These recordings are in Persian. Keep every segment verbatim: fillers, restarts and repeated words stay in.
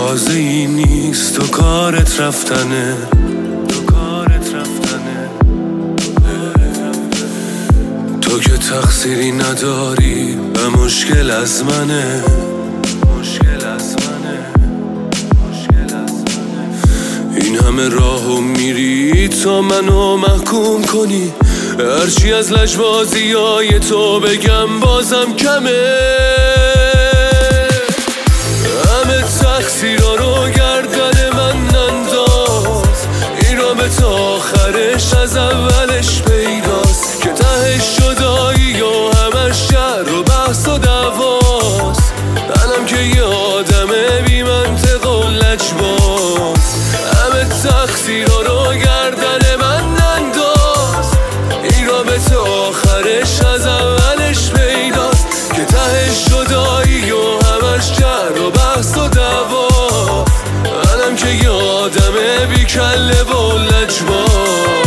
تازه‌ای نیست تو کارت رفتنه، تو کارت رفتنه. تو که تقصیری نداری و مشکل از منه، مشکل از منه، مشکل از منه. این همه راهو میری تا منو محکوم کنی، هرچی از لجبازیای تو بگم بازم کمه. همه تقصیرها رو گردن من انداز، این رابطه آخرش از اولش پیداست که تهش جدایی و همش شر و بحث و دعواست. منم که یه آدم بی منطق و لجباز. همه تقصیرها رو گردن من انداز، این رابطه آخرش از اولش پیداست که تهش جدایی و همش جر و بحث و دعوا. منم که یه آدم بی کله و لجباز.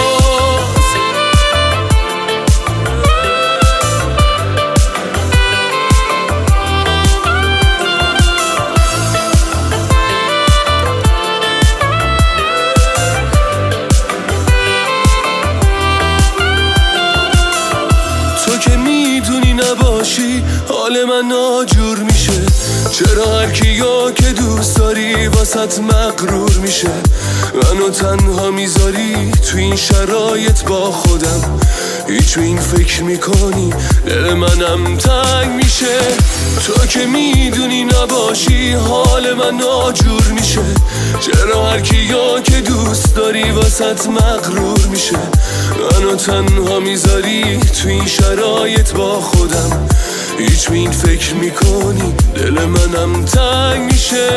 تو که میدونی نباشی حال من ناجور میشه، چرا هر کیو که دوست داری واسط مغرور میشه. منو تنها میذاری تو این شرایط با خودم، هیچ این فکر میکنی دل منم تنگ میشه. تو که میدونی نباشی حال من ناجور میشه، چرا هر کیو که دوست داری واسط مغرور میشه. منو تنها میذاری تو این شرایط با خودم، هیچ این فکر میکنی دل منم تنگ میشه.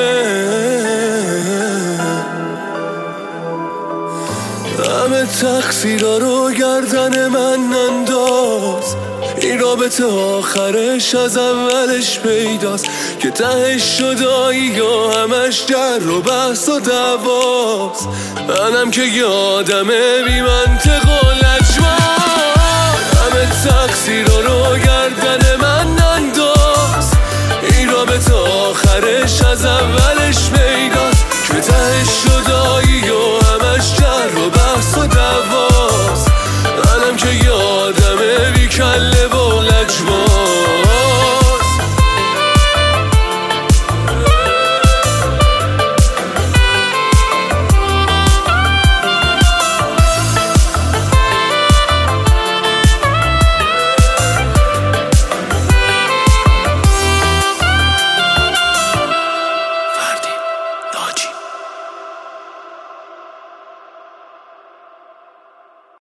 همه تقصیرها رو گردن من انداز، این رابطه آخرش از اولش پیداست که تهش جدایی و همش جر و بحث و دعواست. منم که یه آدم بی منطق و لجباز. همه تقصیرها رو گردن من انداز، این رابطه آخرش از اول